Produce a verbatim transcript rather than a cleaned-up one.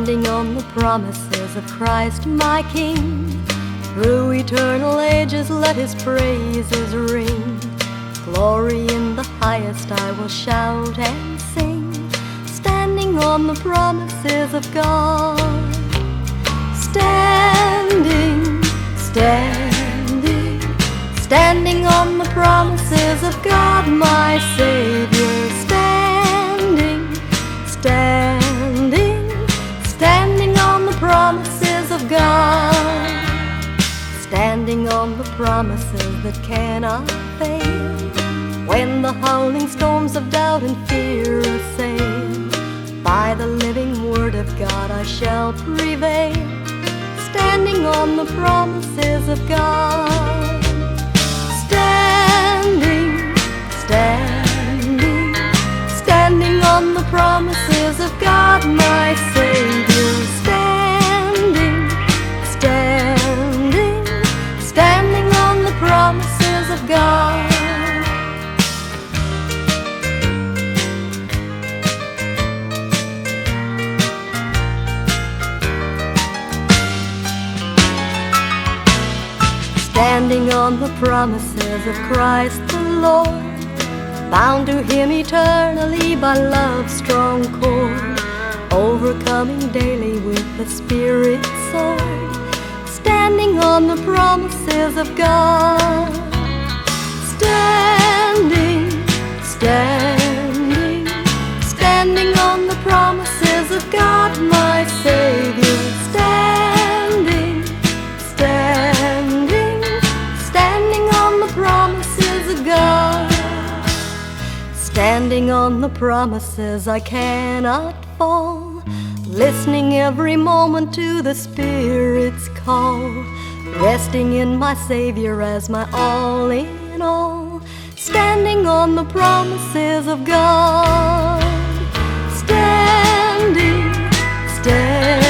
standing on the promises of Christ my King. Through eternal ages let His praises ring. Glory in the highest I will shout and sing, standing on the promises of God. Standing, standing, standing on the promises of God my Savior. Standing, standing, standing on the promises of God. Standing on the promises that cannot fail. When the howling storms of doubt and fear assail, by the living word of God I shall prevail. Standing on the promises of God. Standing, standing, standing on the promises of God my Savior. Standing, standing, standing on the promises of God. Standing on the promises of Christ the Lord, bound to Him eternally by love's strong cord, overcoming daily with the Spirit's sword. Standing on the promises of God. Standing, standing, standing on the promises of God my Savior. Standing, standing, standing on the promises of God. Standing on the promises I cannot fall, listening every moment to the Spirit's call, resting in my Savior as my all in all. Standing on the promises of God. Standing, standing.